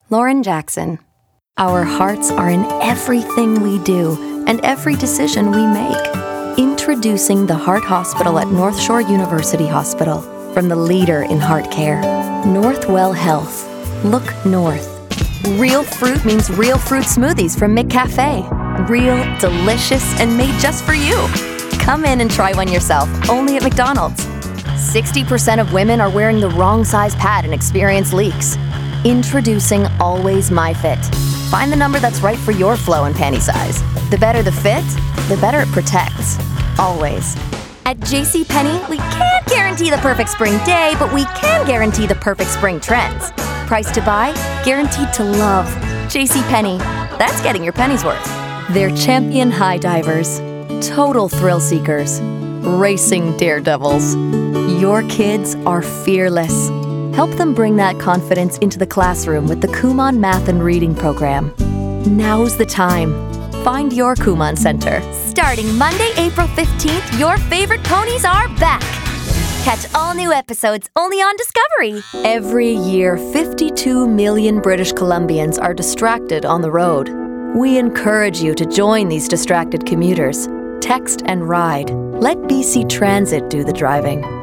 Lauren Jackson. Our hearts are in everything we do and every decision we make. Introducing the Heart Hospital at North Shore University Hospital from the leader in heart care, Northwell Health. Look north. Real fruit means real fruit smoothies from McCafe. Real, delicious, and made just for you. Come in and try one yourself, only at McDonald's. 60% of women are wearing the wrong size pad and experience leaks. Introducing Always MyFit. Find the number that's right for your flow and panty size. The better the fit, the better it protects. Always. At JCPenney, we can't guarantee the perfect spring day, but we can guarantee the perfect spring trends. Price to buy, guaranteed to love. JCPenney, that's getting your penny's worth. They're champion high divers, total thrill seekers, racing daredevils. Your kids are fearless. Help them bring that confidence into the classroom with the Kumon Math and Reading program. Now's the time. Find your Kumon Center. Starting Monday, April 15th, your favorite ponies are back. Catch all new episodes only on Discovery. Every year, 52 million British Columbians are distracted on the road. We encourage you to join these distracted commuters. Text and ride. Let BC Transit do the driving.